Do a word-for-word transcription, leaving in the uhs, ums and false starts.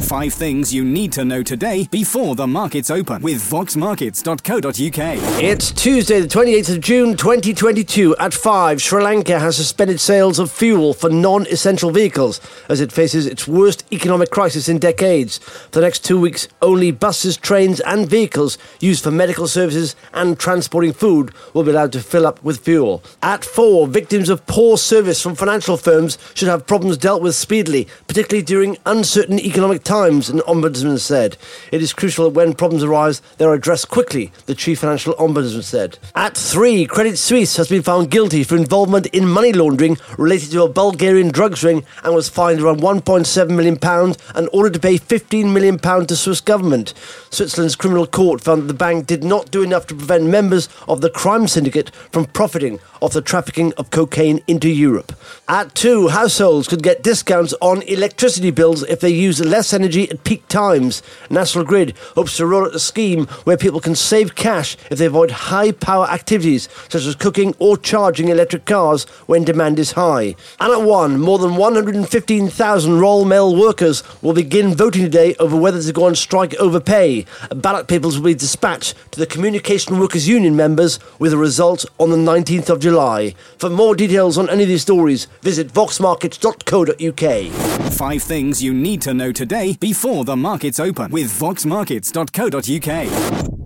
Five things you need to know today before the markets open with vox markets dot co dot uk. It's Tuesday, the twenty-eighth of June, twenty twenty-two. At five, Sri Lanka has suspended sales of fuel for non-essential vehicles as it faces its worst economic crisis in decades. For the next two weeks, only buses, trains and vehicles used for medical services and transporting food will be allowed to fill up with fuel. At four, victims of poor service from financial firms should have problems dealt with speedily, particularly during uncertain economic times, an ombudsman said. It is crucial that when problems arise, they are addressed quickly, the chief financial ombudsman said. At three, Credit Suisse has been found guilty for involvement in money laundering related to a Bulgarian drugs ring and was fined around one point seven million pounds and ordered to pay fifteen million pounds to Swiss government. Switzerland's criminal court found that the bank did not do enough to prevent members of the crime syndicate from profiting off the trafficking of cocaine into Europe. At two, households could get discounts on electricity bills if they use less energy at peak times. National Grid hopes to roll out a scheme where people can save cash if they avoid high-power activities such as cooking or charging electric cars when demand is high. And at one, more than one hundred fifteen thousand Royal Mail workers will begin voting today over whether to go on strike over pay. Ballot papers will be dispatched to the Communication Workers Union members with a result on the nineteenth of July. For more details on any of these stories, visit vox markets dot co dot uk. Five things you need to know today before the markets open with vox markets dot co dot uk.